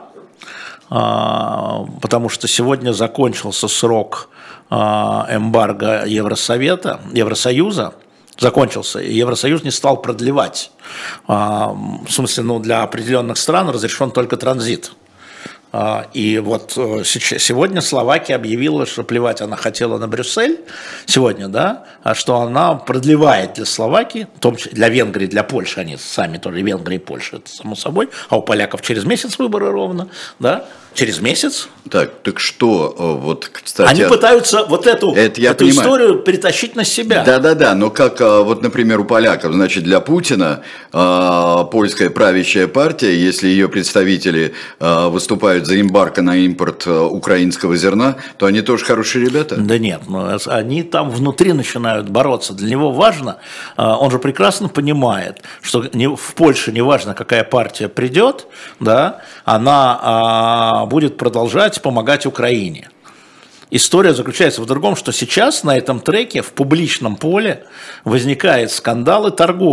потому что сегодня закончился срок эмбарго Евросоюза, закончился, и Евросоюз не стал продлевать. В смысле, для определенных стран разрешен только транзит. И вот сегодня Словакия объявила, что плевать она хотела на Брюссель, сегодня, да, а что она продлевает для Словакии, в том числе для Венгрии, для Польши, они сами тоже, Венгрия и Польша, это само собой, а у поляков через месяц выборы ровно, да, через месяц. Так что, вот, кстати... Они пытаются вот эту историю перетащить на себя. Да, но как, вот, например, у поляков, значит, для Путина польская правящая партия, если ее представители выступают за эмбарго на импорт украинского зерна, то они тоже хорошие ребята? Да нет, они там внутри начинают бороться. Для него важно, он же прекрасно понимает, что в Польше не важно, какая партия придет, да, она будет продолжать помогать Украине. История заключается в другом, что сейчас на этом треке в публичном поле возникает скандал и торговля.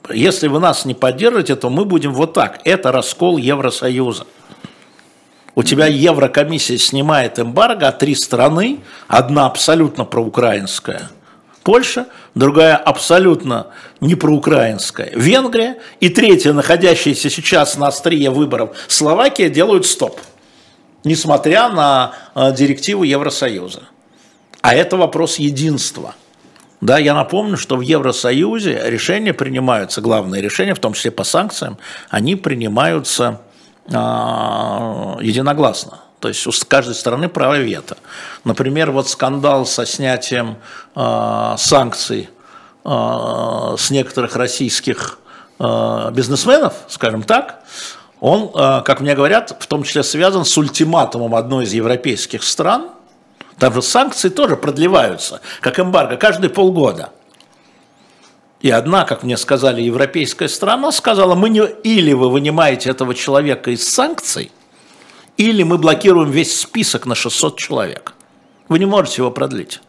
если вы нас не поддержите, то мы будем вот так. Это раскол Евросоюза. У тебя Еврокомиссия снимает эмбарго, а 3 страны, одна абсолютно проукраинская, Польша, другая абсолютно не проукраинская, Венгрия, и третья, находящаяся сейчас на острие выборов, Словакия, делают стоп, несмотря на директиву Евросоюза. А это вопрос единства. Да, я напомню, что в Евросоюзе решения принимаются, главные решения, в том числе по санкциям, они принимаются единогласно. То есть у каждой страны право вето. Например, вот скандал со снятием санкций с некоторых российских бизнесменов, скажем так, он, как мне говорят, в том числе связан с ультиматумом одной из европейских стран. Там же санкции тоже продлеваются, как эмбарго, каждые полгода. И одна, как мне сказали, европейская страна сказала, или вы вынимаете этого человека из санкций, или мы блокируем весь список на 600 человек. Вы не можете его продлить.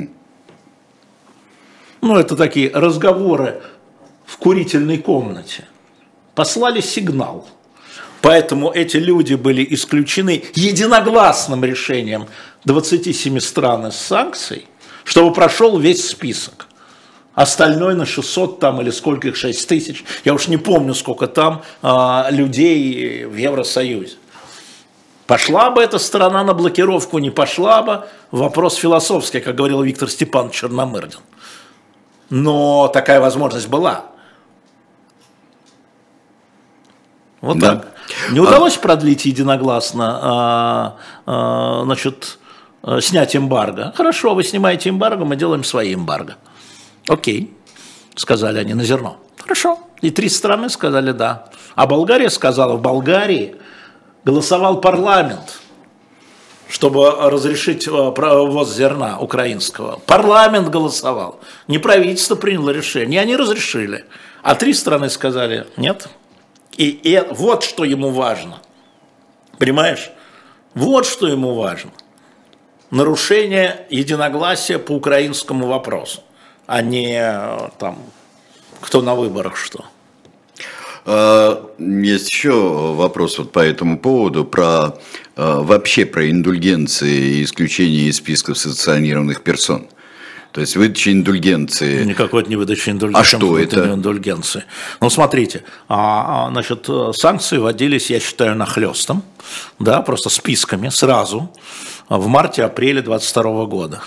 Ну, это такие разговоры в курительной комнате. Послали сигнал. Поэтому эти люди были исключены единогласным решением 27 стран из санкций, чтобы прошел весь список. Остальной на 600 там или сколько их, 6 тысяч, я уж не помню, сколько там людей в Евросоюзе. Пошла бы эта страна на блокировку, не пошла бы, вопрос философский, как говорил Виктор Степанович Черномырдин. Но такая возможность была. Вот да. Так. Не удалось продлить единогласно, значит, снять эмбарго. Хорошо, вы снимаете эмбарго, мы делаем свои эмбарго. Окей, сказали они на зерно. Хорошо. И 3 страны сказали да. А Болгария сказала, в Болгарии голосовал парламент, чтобы разрешить ввоз зерна украинского. Парламент голосовал. Не правительство приняло решение, они разрешили. А 3 страны сказали нет. И вот что ему важно. Понимаешь? Вот что ему важно. Нарушение единогласия по украинскому вопросу, а не там, кто на выборах что. Есть еще вопрос вот по этому поводу, вообще про индульгенции и исключение из списков санкционированных персон. То есть выдача индульгенции. Никакой не выдача индульгенции. А что это? Индульгенции. Ну, смотрите, значит, санкции вводились, я считаю, нахлёстом, да, просто списками сразу в марте-апреле 2022 года.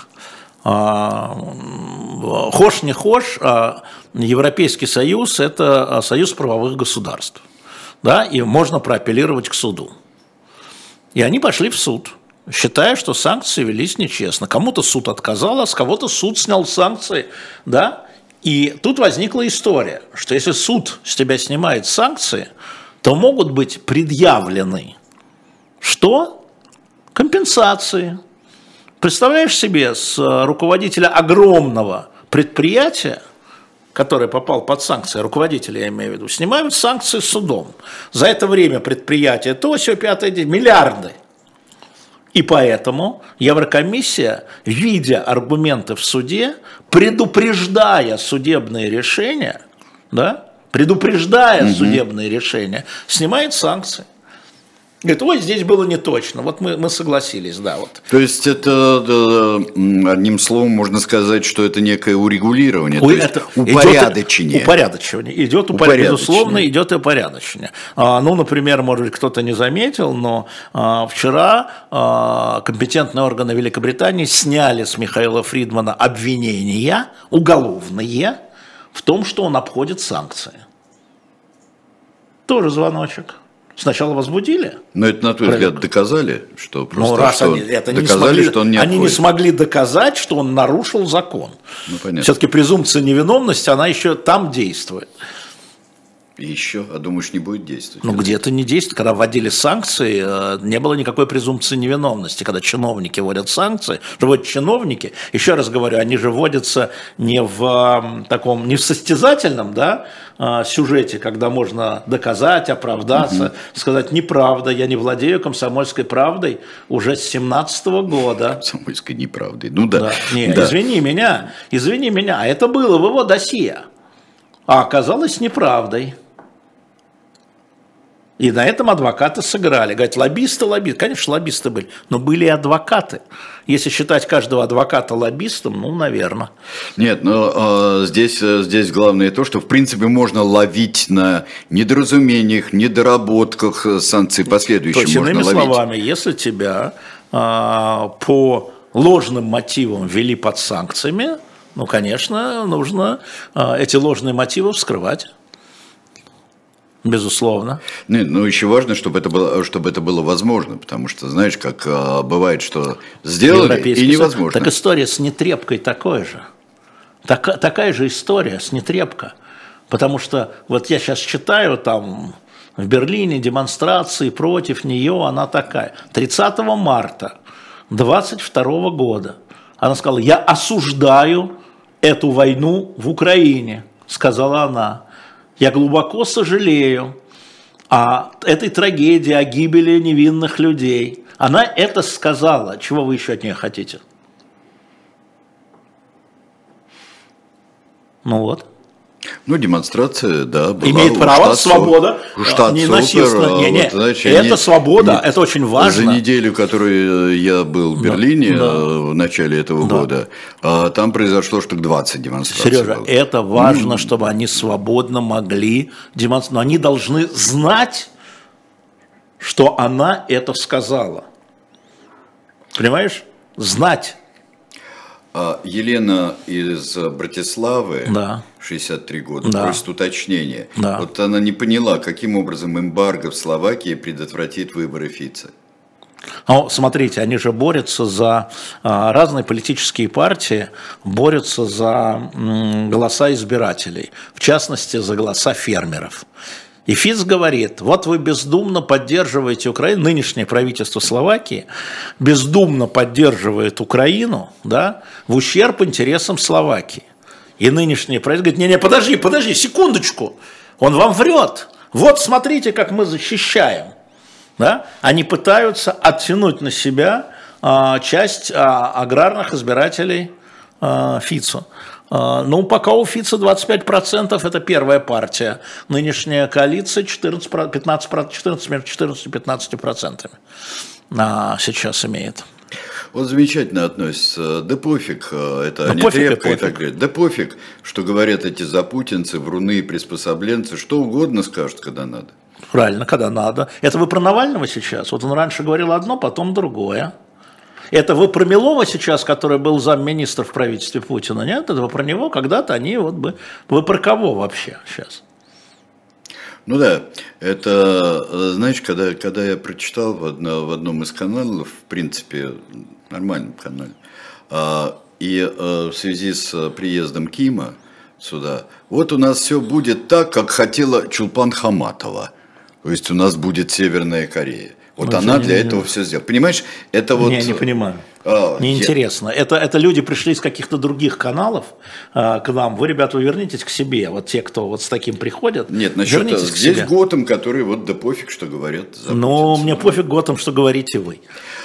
Хошь не хошь, Европейский Союз – это союз правовых государств, да, и можно проапеллировать к суду. И они пошли в суд, считая, что санкции велись нечестно. Кому-то суд отказал, а с кого-то суд снял санкции, да. И тут возникла история, что если суд с тебя снимает санкции, то могут быть предъявлены что? Компенсации. Представляешь себе, с руководителя огромного предприятия, который попал под санкции, руководителя я имею в виду, снимают санкции судом. За это время предприятие то, сё, пятое, миллиарды. И поэтому Еврокомиссия, видя аргументы в суде, предупреждая судебные решения, да, судебные решения, снимает санкции. Говорит, ой, здесь было не точно, вот мы согласились, да. Вот. То есть это, одним словом, можно сказать, что это некое урегулирование, то есть упорядочение. Идет безусловно, идет упорядочение. Ну, например, может быть, кто-то не заметил, но вчера компетентные органы Великобритании сняли с Михаила Фридмана обвинения уголовные в том, что он обходит санкции. Тоже звоночек. Сначала возбудили. Но это, на твой взгляд, доказали, что просто раз они это не смогли, что он не отходит. Они не смогли доказать, что он нарушил закон. Ну, понятно. Все-таки презумпция невиновности, она еще там действует. И еще, а думаешь, не будет действовать? Ну, где-то не действует. Когда вводили санкции, не было никакой презумпции невиновности. Когда чиновники вводят санкции, вводят чиновники, еще раз говорю, они же вводятся не в таком, не в состязательном, да, сюжете, когда можно доказать, оправдаться, сказать, неправда, я не владею комсомольской правдой уже с 17-го года. Комсомольской неправдой, ну да. Не, да. Извини меня, а это было в его досье. а оказалось неправдой. И на этом адвокаты сыграли. Говорят, лоббисты. Конечно, лоббисты были, но были и адвокаты. Если считать каждого адвоката лоббистом, ну, наверное. Нет, но здесь главное то, что, в принципе, можно ловить на недоразумениях, недоработках санкций последующих. То есть, иными словами, если тебя по ложным мотивам ввели под санкциями, ну, конечно, нужно эти ложные мотивы вскрывать. Безусловно. Нет, ну еще важно, чтобы это было возможно, потому что, знаешь, как бывает, что сделали и невозможно. Так история с Нетребкой такой же. Такая же история с Нетребко. Потому что вот я сейчас читаю там в Берлине демонстрации против нее, она такая. 30 марта 22 года она сказала, я осуждаю эту войну в Украине, сказала она. Я глубоко сожалею о этой трагедии, о гибели невинных людей. Она это сказала. Чего вы еще от нее хотите? Ну вот. Ну, демонстрация, да, была. Имеет право, свобода, не насильственно. Это свобода, это очень важно. За неделю, которую я был в Берлине в начале этого года, там произошло штук 20 демонстраций. Сережа, это важно, чтобы они свободно могли демонстрировать. Но они должны знать, что она это сказала. Понимаешь? Знать. Елена из Братиславы, да. 63 года, да. просит уточнения. Да. Вот она не поняла, каким образом эмбарго в Словакии предотвратит выборы Фица. Ну, смотрите, они же борются за разные политические партии, борются за голоса избирателей, в частности, за голоса фермеров. И Фиц говорит, вот вы бездумно поддерживаете Украину, нынешнее правительство Словакии бездумно поддерживает Украину, да, в ущерб интересам Словакии. И нынешнее правительство говорит, не, подожди, секундочку, он вам врет. Вот смотрите, как мы защищаем. Да? Они пытаются оттянуть на себя часть аграрных избирателей Фицу. Ну, пока у Фица 25%, это первая партия. Нынешняя коалиция 14 между 14 и 15% сейчас имеет. Он замечательно относится. Да пофиг, это Нетребко и так далее. Да пофиг, что говорят эти запутинцы, вруны и приспособленцы, что угодно скажут, когда надо. Правильно, когда надо. Это вы про Навального сейчас? Вот он раньше говорил одно, потом другое. Это вы про Милова сейчас, который был замминистра в правительстве Путина, нет? Это вы про него когда-то они вот бы... Вы про кого вообще сейчас? Ну да, это, знаешь, когда я прочитал в одном из каналов, в принципе, нормальном канале, и в связи с приездом Кима сюда, вот у нас все будет так, как хотела Чулпан Хаматова. То есть у нас будет Северная Корея. Вот она для этого все сделала. Понимаешь, это вот... Не понимаю. Неинтересно. Это люди пришли из каких-то других каналов к нам. Вы, ребята, вы вернитесь к себе. Вот те, кто вот с таким приходят. Нет, насчет здесь Готэм, который вот да пофиг, что говорят. Ну, мне пофиг Готэм, что говорите вы.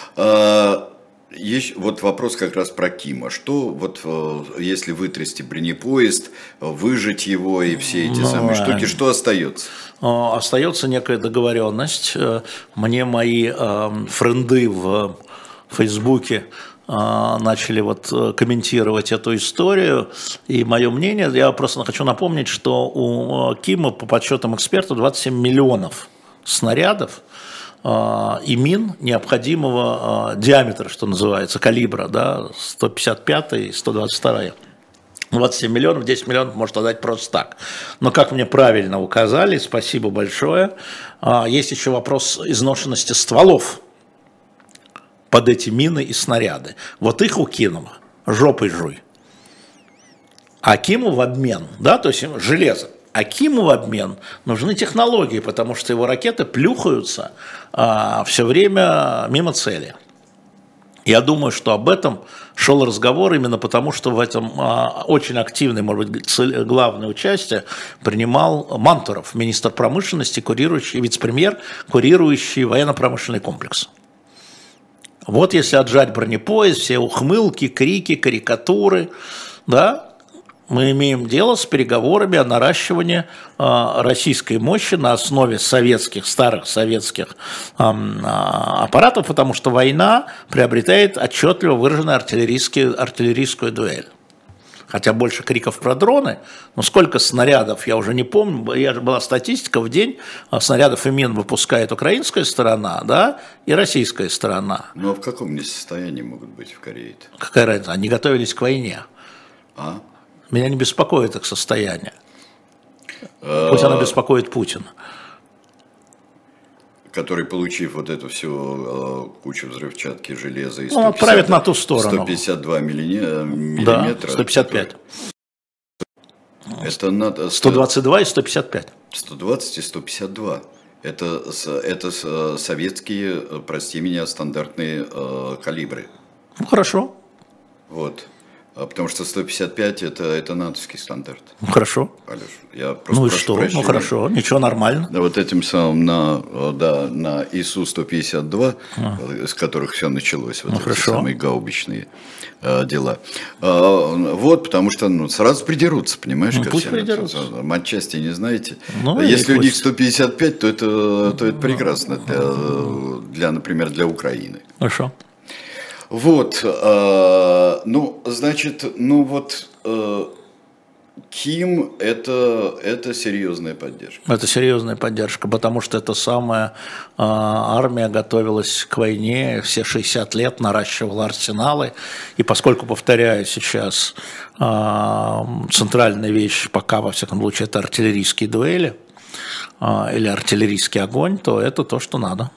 Есть вот вопрос как раз про Кима. Что вот если вытрясти бронепоезд, выжать его и все эти самые штуки, что остается? Остается некая договоренность. Мне мои френды в Фейсбуке начали вот комментировать эту историю. И мое мнение, я просто хочу напомнить, что у Кима, по подсчетам экспертов, 27 миллионов снарядов и мин необходимого диаметра, что называется, калибра, да, 155 и 122. 27 миллионов, 10 миллионов может отдать просто так. Но, как мне правильно указали, спасибо большое, есть еще вопрос изношенности стволов под эти мины и снаряды. Вот их у Кима жопой жуй. А Киму в обмен, да, то есть железо. А Киму в обмен нужны технологии, потому что его ракеты плюхаются все время мимо цели. Я думаю, что об этом шел разговор именно потому, что в этом очень активное, может быть, главное участие принимал Мантуров, министр промышленности, курирующий, вице-премьер, курирующий военно-промышленный комплекс. Вот если отжать бронепоезд, все ухмылки, крики, карикатуры, да, Мы имеем дело с переговорами о наращивании российской мощи на основе старых советских аппаратов, потому что война приобретает отчетливо выраженную артиллерийскую дуэль. Хотя больше криков про дроны, но сколько снарядов, я уже не помню, была статистика, в день снарядов и мин выпускает украинская сторона, да, и российская сторона. Ну а в каком они состоянии могут быть в Корее-то? Какая разница, они готовились к войне. Меня не беспокоит их состояние. Пусть оно беспокоит Путина. Который, получив вот эту всю кучу взрывчатки, железа и 150, на ту сторону. 152 миллиметра. Да, 155. Это надо... 122 и 155. 120 и 152. Это советские, прости меня, стандартные калибры. Ну, хорошо. Вот. Потому что 155 это натовский стандарт. Ну, хорошо. Алеш, я просто ну и что? Прощения. Ну хорошо, ничего, нормально. Да, вот этим самым на ИСУ-152, с которых все началось, вот эти самые гаубичные дела. Вот, потому что сразу придерутся, понимаешь, ко всем. Придерутся. Матчасти не знаете. Если у них 155, то это прекрасно например, для Украины. Хорошо. Вот, значит, Ким это серьезная поддержка. Это серьезная поддержка, потому что эта самая армия готовилась к войне, все 60 лет наращивала арсеналы, и поскольку, повторяю сейчас, центральная вещь пока, во всяком случае, это артиллерийские дуэли или артиллерийский огонь, то это то, что надо.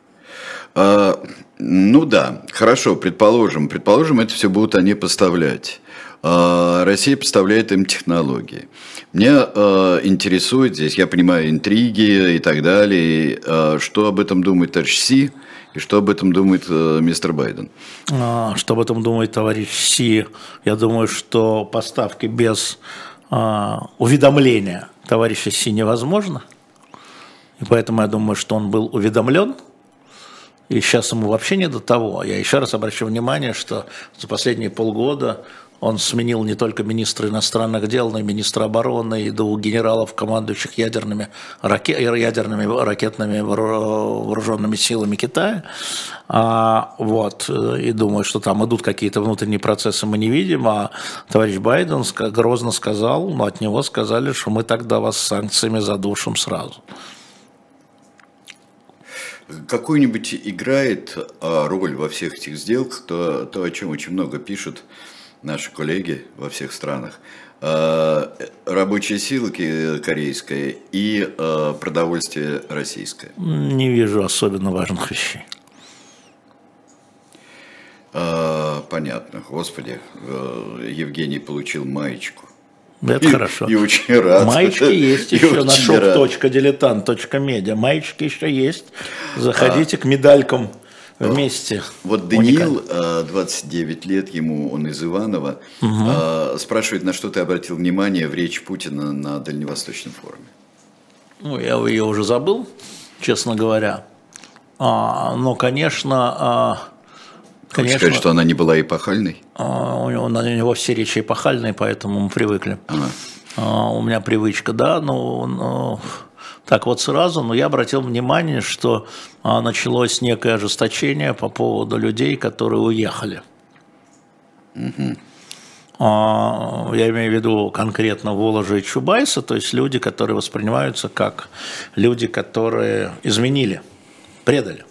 Ну да, хорошо, предположим, это все будут они поставлять. Россия поставляет им технологии. Меня интересует здесь, я понимаю, интриги и так далее, что об этом думает товарищ Си и что об этом думает мистер Байден. Что об этом думает товарищ Си? Я думаю, что поставки без уведомления товарища Си невозможно. И поэтому я думаю, что он был уведомлен. И сейчас ему вообще не до того. Я еще раз обращу внимание, что за последние полгода он сменил не только министра иностранных дел, но и министра обороны и двух генералов, командующих ядерными ракетными вооруженными силами Китая. И думаю, что там идут какие-то внутренние процессы, мы не видим. А товарищ Байден грозно сказал, но от него сказали, что мы тогда вас санкциями задушим сразу. Какую-нибудь играет роль во всех этих сделках, то, о чем очень много пишут наши коллеги во всех странах, рабочая сила корейская и продовольствие российское? Не вижу особенно важных вещей. Понятно. Господи, Евгений получил маечку. Это хорошо. И очень рад. Маечки есть еще на shop.diletant.media. Маечки еще есть. Заходите к медалькам вместе. Вот Даниил, 29 лет ему, он из Иванова, спрашивает, на что ты обратил внимание в речи Путина на Дальневосточном форуме? Ну, я ее уже забыл, честно говоря. Но, конечно... Хочешь сказать, что она не была эпохальной? У него все речи эпохальные, поэтому мы привыкли. У меня привычка, да, так вот сразу, но я обратил внимание, что началось некое ожесточение по поводу людей, которые уехали. Я имею в виду конкретно Воложа и Чубайса, то есть люди, которые воспринимаются как люди, которые изменили, предали.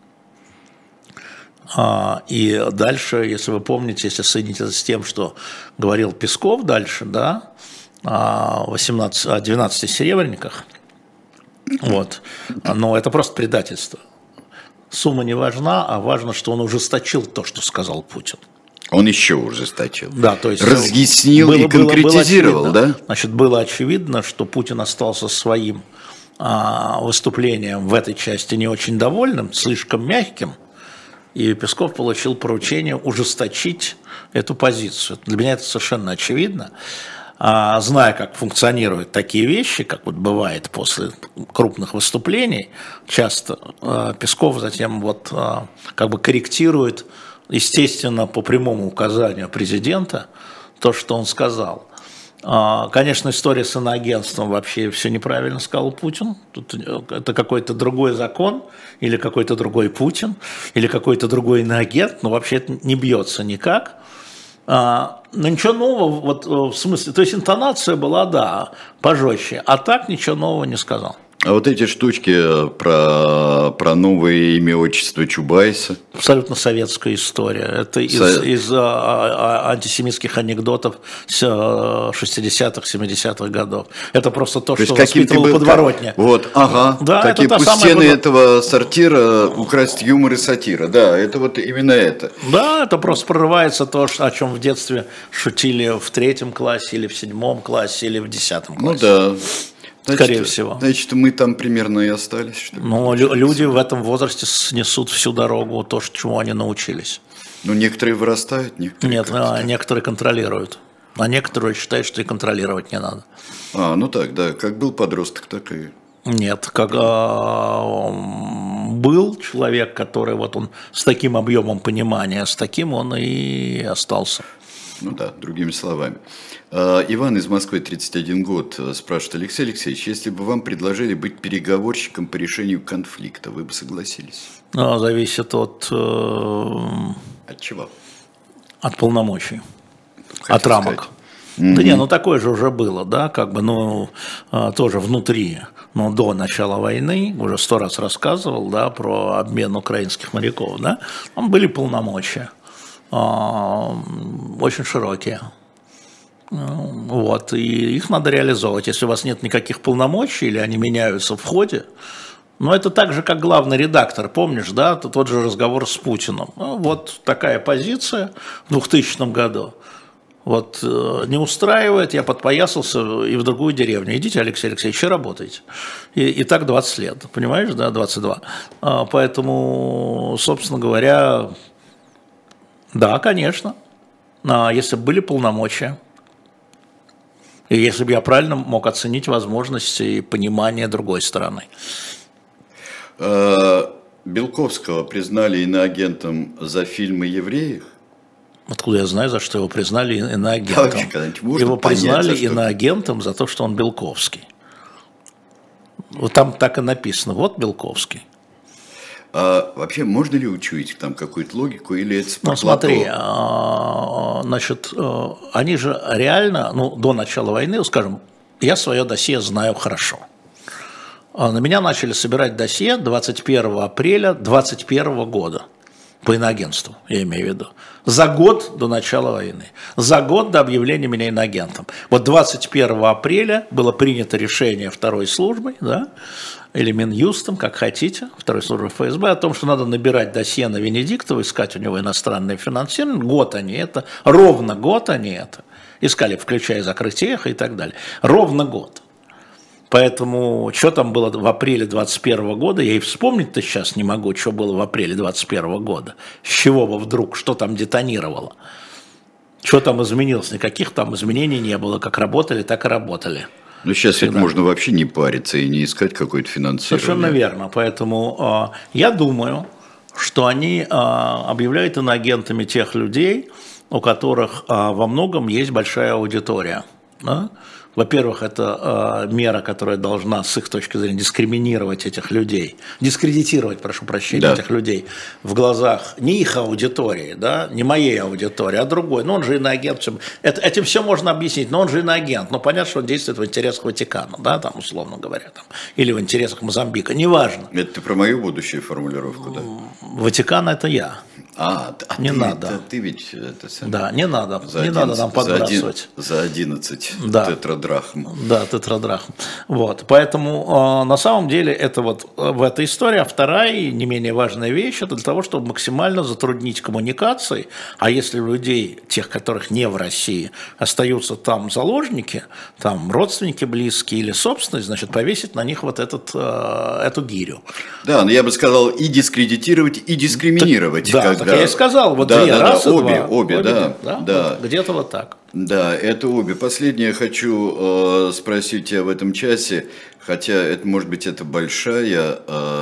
И дальше, если вы помните, если соедините это с тем, что говорил Песков дальше, да, о 12 серебряниках, вот, но это просто предательство. Сумма не важна, а важно, что он ужесточил то, что сказал Путин. Он еще ужесточил. Да, то есть разъяснил и конкретизировал, было да? Значит, было очевидно, что Путин остался своим выступлением в этой части не очень довольным, слишком мягким. И Песков получил поручение ужесточить эту позицию. Для меня это совершенно очевидно. Зная, как функционируют такие вещи, как вот бывает после крупных выступлений, часто Песков затем как бы корректирует, естественно, по прямому указанию президента, то, что он сказал. Конечно, история с иноагентством вообще все неправильно сказал Путин. Тут это какой-то другой закон, или какой-то другой Путин, или какой-то другой иноагент, но вообще это не бьется никак. Но ничего нового, вот в смысле, то есть интонация была, да, пожестче, а так ничего нового не сказал. А вот эти штучки про новое имя, отчество Чубайса. Абсолютно советская история. Это из антисемитских анекдотов с 60-х, 70-х годов. Это просто то, что воспитывала подворотня. Вот, ага. Да, такие пустены этого сортира, украсть юмор и сатира. Да, это вот именно это. Да, это просто прорывается то, о чем в детстве шутили в 3 классе, или в 7 классе, или в 10 классе. Ну да. Скорее всего. Значит, мы там примерно и остались, что ли? Но люди в этом возрасте снесут всю дорогу, то, чему они научились. Ну, некоторые вырастают, некоторые... Нет, некоторые контролируют. А некоторые считают, что и контролировать не надо. Ну так, да. Как был подросток, так и... Нет, как был человек, который вот он с таким объемом понимания, с таким он и остался. Ну да, другими словами. Иван из Москвы, 31 год, спрашивает: Алексей Алексеевич, если бы вам предложили быть переговорщиком по решению конфликта, вы бы согласились? Зависит от чего? От полномочий, от рамок. Да не, такое же уже было, да, тоже внутри, но до начала войны, уже 100 раз рассказывал, да, про обмен украинских моряков, да, там были полномочия, очень широкие. Вот, и их надо реализовывать. Если у вас нет никаких полномочий или они меняются в ходе, это так же, как главный редактор, помнишь, да, тот же разговор с Путиным. Вот такая позиция в 2000 году. Вот не устраивает, я подпоясался и в другую деревню. Идите, Алексей Алексеевич, работайте. И так 20 лет, понимаешь, да, 22. Поэтому, собственно говоря, да, конечно, если бы были полномочия. И если бы я правильно мог оценить возможности и понимание другой стороны. Белковского признали иноагентом за фильмы «Евреев». Откуда я знаю, за что его признали иноагентом? Его признали иноагентом за то, что он Белковский. Вот там так и написано, вот Белковский. Вообще, можно ли учуять там какую-то логику или это спортлото? Смотри, значит, они же реально, до начала войны, скажем, я свое досье знаю хорошо. На меня начали собирать досье 21 апреля 2021 года. По иноагентству, я имею в виду. За год до начала войны. За год до объявления меня иноагентом. Вот 21 апреля было принято решение второй службы, да, или Минюстом, как хотите, второй службы ФСБ, о том, что надо набирать досье на Венедиктова, искать у него иностранное финансирование. Год они это, ровно год они это искали, включая закрытие эхо и так далее. Ровно год. Поэтому, что там было в апреле 2021 года, я и вспомнить-то сейчас не могу, что было в апреле 2021 года. С чего бы вдруг, что там детонировало. Что там изменилось, никаких там изменений не было. Как работали, так и работали. Ну, сейчас ведь можно вообще не париться и не искать какое-то финансирование. Совершенно верно. Поэтому я думаю, что они объявляют иноагентами тех людей, у которых во многом есть большая аудитория. Да? Во-первых, это мера, которая должна, с их точки зрения, дискриминировать этих людей, дискредитировать, прошу прощения, этих людей в глазах не их аудитории, да, не моей аудитории, а другой. Он же иноагент. Этим все можно объяснить, но он же иноагент. Понятно, что он действует в интересах Ватикана, да, там, условно говоря, там, или в интересах Мозамбика, неважно. Это ты про мою будущую формулировку, да? Ватикан – это я. Не надо. Ты ведь это сам. Да, не надо. Не надо нам подбрасывать. За 11 тетрадрахм. Да, тетрадрахм. Вот. Поэтому на самом деле это вот в этой истории. А вторая и не менее важная вещь, это для того, чтобы максимально затруднить коммуникации. А если у людей, тех, которых не в России, остаются там заложники, там родственники близкие или собственность, значит, повесить на них вот эту гирю. Да, но я бы сказал и дискредитировать, и дискриминировать. Так я и сказал, вот две, раз и два. Обе, да. Вот где-то вот так. Да, это обе. Последнее хочу спросить тебя в этом часе, хотя это, может быть, это большая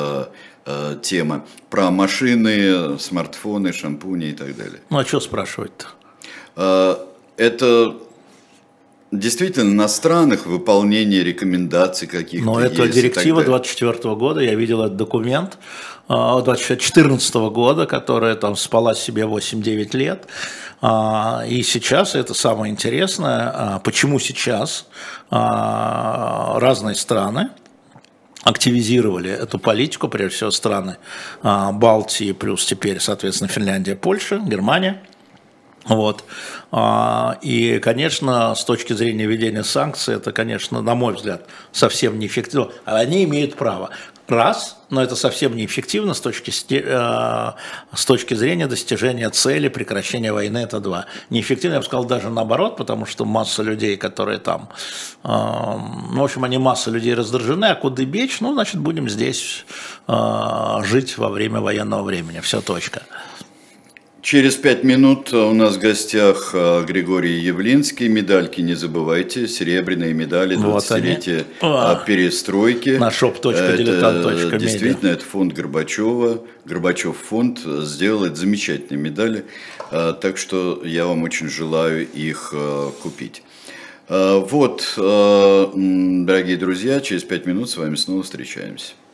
тема, про машины, смартфоны, шампуни и так далее. А что спрашивать-то? Это действительно на странах выполнение рекомендаций каких-то Но это есть директива 24 года, я видел этот документ 2014 года, которая там спала себе 8-9 лет. И сейчас, это самое интересное, почему сейчас разные страны активизировали эту политику, прежде всего страны Балтии, плюс теперь, соответственно, Финляндия, Польша, Германия. Вот. И, конечно, с точки зрения введения санкций, это, конечно, на мой взгляд, совсем неэффективно. Они имеют право. Раз, но это совсем неэффективно с точки зрения достижения цели прекращения войны, это два. Неэффективно, я бы сказал, даже наоборот, потому что масса людей, которые там, в общем, они масса людей раздражены, а куда бечь, ну, значит, будем здесь жить во время военного времени, все, точка. Через 5 минут у нас в гостях Григорий Явлинский. Медальки не забывайте, серебряные медали 20-летия перестройки. На shop.diletant.media. Действительно, это фонд Горбачева. Горбачев фонд сделал эти замечательные медали. Так что я вам очень желаю их купить. Вот, дорогие друзья, через 5 минут с вами снова встречаемся.